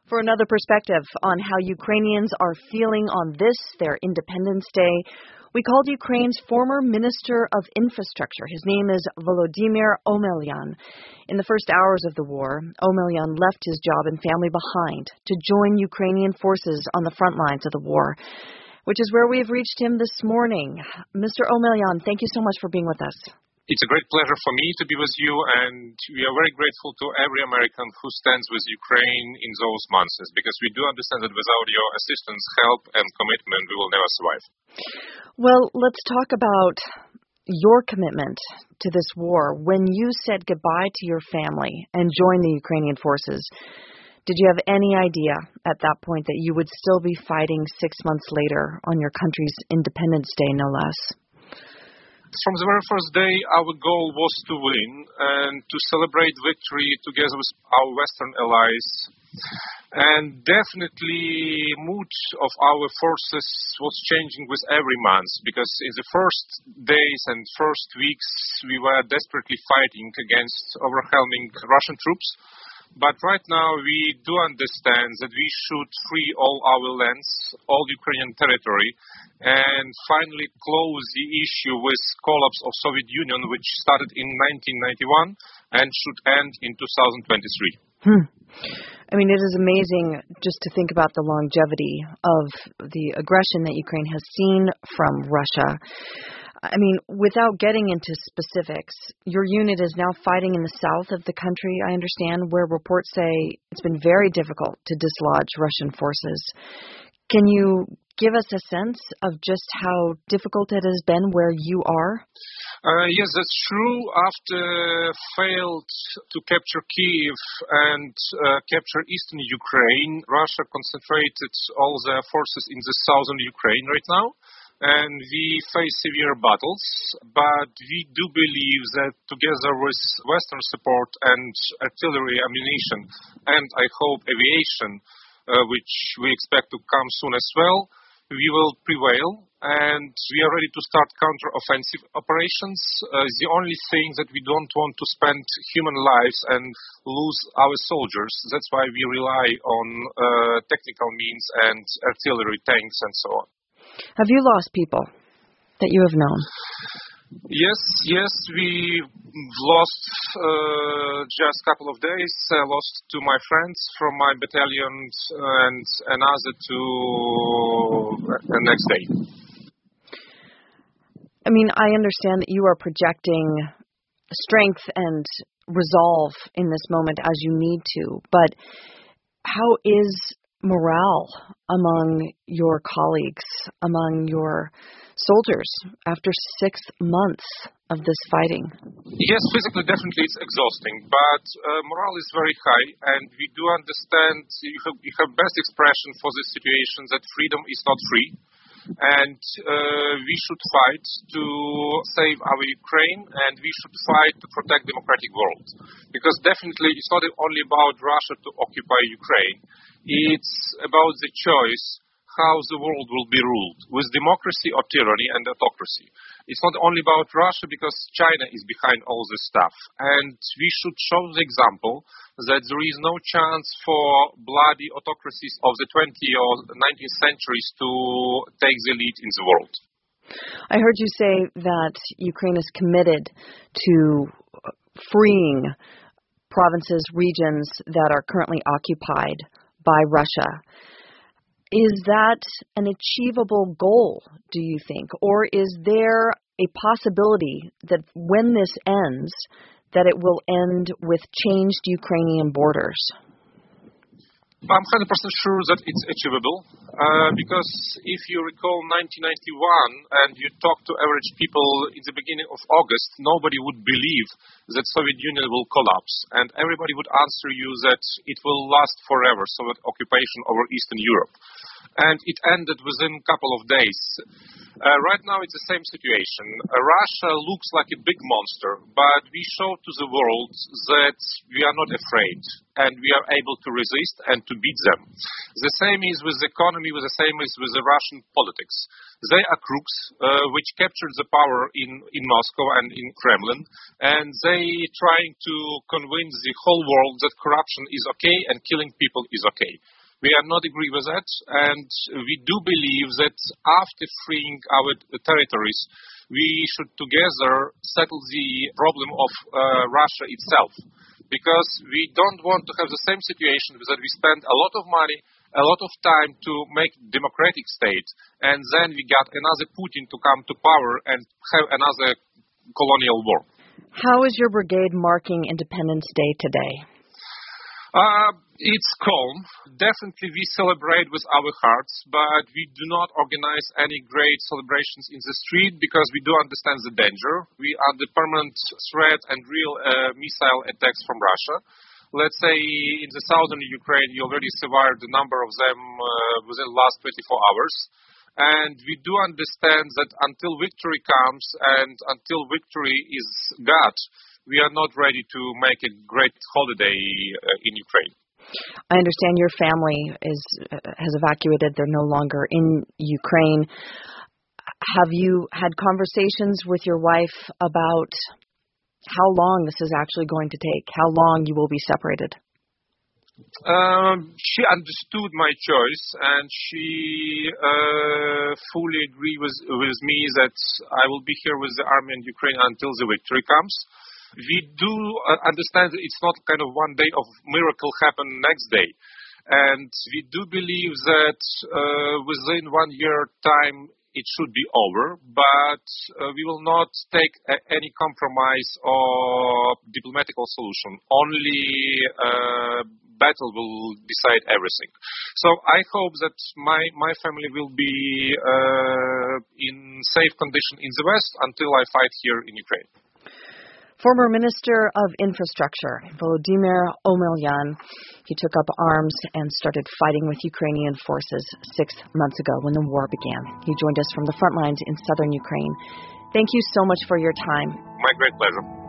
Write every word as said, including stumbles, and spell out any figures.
For another perspective on how Ukrainians are feeling on this, their Independence Day, we called Ukraine's former Minister of Infrastructure. His name is Volodymyr Omelyan. In the first hours of the war, Omelyan left his job and family behind to join Ukrainian forces on the front lines of the war, which is where we've reached him this morning. Mister Omelyan, thank you so much for being with us. It's a great pleasure for me to be with you, and we are very grateful to every American who stands with Ukraine in those months, because we do understand that without your assistance, help, and commitment, we will never survive. Well, let's talk about your commitment to this war. When you said goodbye to your family and joined the Ukrainian forces, did you have any idea at that point that you would still be fighting six months later on your country's Independence Day, no less? From the very first day, our goal was to win and to celebrate victory together with our Western allies. And definitely, mood of our forces was changing with every month, because in the first days and first weeks, we were desperately fighting against overwhelming Russian troops. But right now, we do understand that we should free all our lands, all Ukrainian territory, and finally close the issue with collapse of Soviet Union, which started in nineteen ninety-one and should end in two thousand twenty-three. Hmm. I mean, it is amazing just to think about the longevity of the aggression that Ukraine has seen from Russia. I mean, without getting into specifics, your unit is now fighting in the south of the country, I understand, where reports say it's been very difficult to dislodge Russian forces. Can you give us a sense of just how difficult it has been where you are? Uh, yes, that's true. After failed to capture Kyiv and uh, capture eastern Ukraine, Russia concentrated all their forces in the southern Ukraine right now. And we face severe battles, but we do believe that together with Western support and artillery ammunition, and I hope aviation, uh, which we expect to come soon as well, we will prevail, and we are ready to start counter-offensive operations. Uh, the only thing that we don't want to spend human lives and lose our soldiers. That's why we rely on uh, technical means and artillery, tanks, and so on. Have you lost people that you have known? Yes, yes, we lost uh, just a couple of days. I lost two of my friends from my battalion and another two the next day. I mean, I understand that you are projecting strength and resolve in this moment as you need to, but how is morale among your colleagues, among your soldiers after six months of this fighting? Yes, physically, definitely it's exhausting, but uh, morale is very high, and we do understand, you have, you have best expression for this situation, that freedom is not free, and uh, we should fight to save our Ukraine, and we should fight to protect democratic world, because definitely it's not only about Russia to occupy Ukraine. It's about the choice how the world will be ruled, with democracy or tyranny and autocracy. It's not only about Russia, because China is behind all this stuff. And we should show the example that there is no chance for bloody autocracies of the twentieth or nineteenth centuries to take the lead in the world. I heard you say that Ukraine is committed to freeing provinces, regions that are currently occupied by Russia. Is that an achievable goal, do you think? Or is there a possibility that when this ends, that it will end with changed Ukrainian borders? I'm one hundred percent sure that it's achievable, uh, because if you recall nineteen ninety-one and you talk to average people in the beginning of August, nobody would believe that Soviet Union will collapse, and everybody would answer you that it will last forever, Soviet occupation over Eastern Europe. And it ended within a couple of days. Uh, right now it's the same situation. Uh, Russia looks like a big monster, but we show to the world that we are not afraid and we are able to resist and to beat them. The same is with the economy, the same is with the Russian politics. They are crooks uh, which captured the power in, in Moscow and in Kremlin, and they trying to convince the whole world that corruption is okay and killing people is okay. We are not agree with that, and we do believe that after freeing our territories, we should together settle the problem of uh, Russia itself. Because we don't want to have the same situation that we spend a lot of money, a lot of time to make democratic state, and then we got another Putin to come to power and have another colonial war. How is your brigade marking Independence Day today? Uh, it's calm. Definitely we celebrate with our hearts, but we do not organize any great celebrations in the street because we do understand the danger. We are the permanent threat and real uh, missile attacks from Russia. Let's say in the southern Ukraine, you already survived a number of them uh, within the last twenty-four hours. And we do understand that until victory comes and until victory is got, we are not ready to make a great holiday uh, in Ukraine. I understand your family is uh, has evacuated. They're no longer in Ukraine. Have you had conversations with your wife about how long this is actually going to take, how long you will be separated? Um, she understood my choice, and she uh, fully agreed with, with me that I will be here with the army in Ukraine until the victory comes. We do uh, understand that it's not kind of one day of miracle happen next day. And we do believe that uh, within one year time it should be over, but uh, we will not take a, any compromise or diplomatical solution. Only uh, battle will decide everything. So I hope that my, my family will be uh, in safe condition in the West until I fight here in Ukraine. Former Minister of Infrastructure, Volodymyr Omelyan, he took up arms and started fighting with Ukrainian forces six months ago when the war began. He joined us from the front lines in southern Ukraine. Thank you so much for your time. My great pleasure.